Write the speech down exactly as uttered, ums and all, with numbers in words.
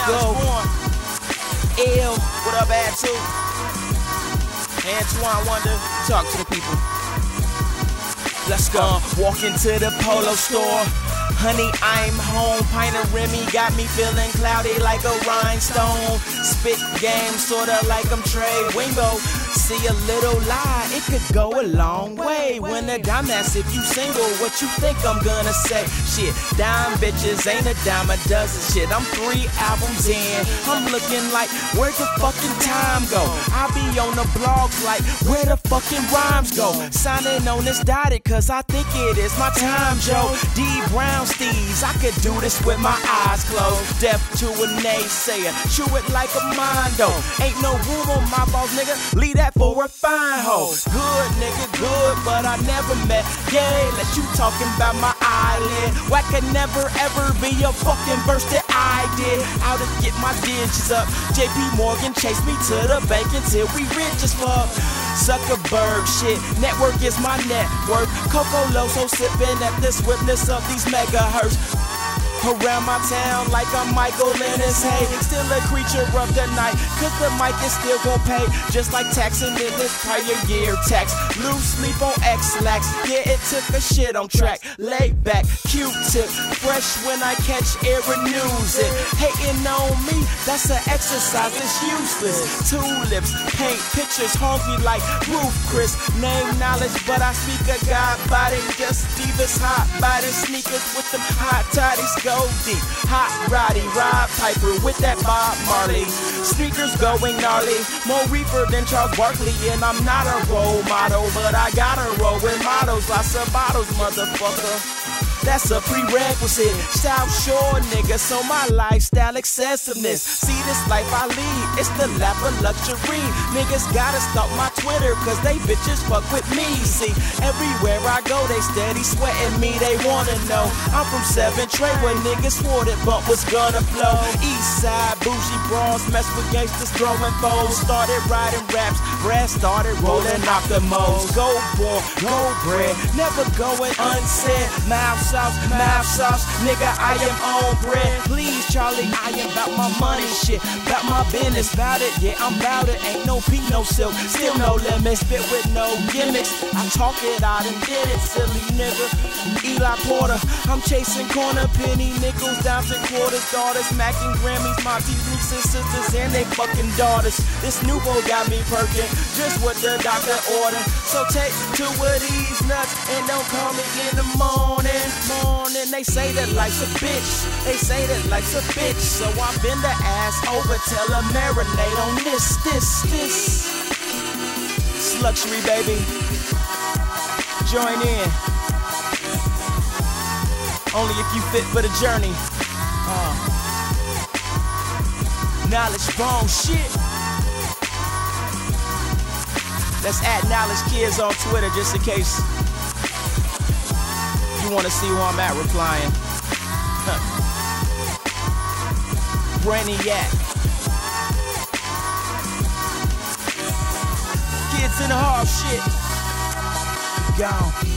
go. L, what up, Atu? Antoine Wonder, talk to the people. Let's go. Uh, walk into the polo store. Honey, I'm home. Pint of Remy got me feeling cloudy like a rhinestone. Spit game, sorta like I'm Trey Wingo. See a little lie, it could go a long way. When a dime asks if you single, what you think I'm gonna say? Shit, dime bitches ain't a dime a dozen. Shit, I'm three albums in. I'm looking like, where'd the fucking time go? I be on the blogs like, where the fucking rhymes go? Signing on this dotted, cause I think it is my time, Joe. D Brown Steez, I could do this with my eyes closed. Deaf to a naysayer, chew it like a mondo. Ain't no room on my balls, nigga. Leave that for a fine hoe. Good nigga, good, but I never met gay. Let you talking about my eyelid. Whack could never ever be a fucking verse that I did. How to get my digits up. J P Morgan chased me to the bank until we rich as fuck. Zuckerberg shit, network is my network. Coco Loso sipping at the swiftness of these megahertz. Around my town like I'm Michael Lennon. Hey, still a creature of the night, cause the mic is still gon' pay. Just like taxing in this prior year tax. Loose sleep on X-Lax, yeah, it took a shit on track. Lay back, Q-tip, fresh when I catch air and news it. Hating on me, that's an exercise, it's useless. Tulips, paint pictures, hungry like Roof Chris. Name knowledge, but I speak a God body. Just Divas hot body sneakers with them hot toddies. Go deep, hot roddy, Rob Piper with that Bob Marley. Sneakers going gnarly, more reefer than Charles Barkley. And I'm not a role model, but I gotta roll with models. Lots of bottles, motherfucker. That's a prerequisite. South Shore nigga, so my lifestyle excessiveness. See this life I lead, it's the lap of luxury. Niggas gotta stalk my Twitter, cause they bitches fuck with me. See, everywhere I go, they steady sweating me, they wanna know. I'm from seven Trey, where niggas swore that bump was gonna blow. East side, bougie bras, mess with gangsters, throwing foes. Started writing raps, Brad started rolling off the moles. Go born, go bred, never going unsaid. Mouth sauce, mouth sauce, nigga, I am on bread. Please, Charlie, I am about my money shit, about my business, about it, yeah, I'm about it. Ain't no P, no silk, still no limit, spit with no gimmicks. I talk it out and did it, silly nigga. Eli Porter, I'm chasing corner, penny nickels, dimes and quarters, daughters, macking Grammys, my nieces and sisters, and they fucking daughters. This nouveau got me perking, just what the doctor ordered. So take two of these nuts and don't call me in the morning. Morning, they say that life's a bitch. They say that life's a bitch. So I bend the ass over, tell her marinate on this, this, this. It's luxury, baby. Join in. Only if you fit for the journey. Uh. Knowledge bone shit. Let's add Knowledge Kids on Twitter just in case you want to see who I'm at replying. Huh. Brainiac. Kids in the hall shit. Gone.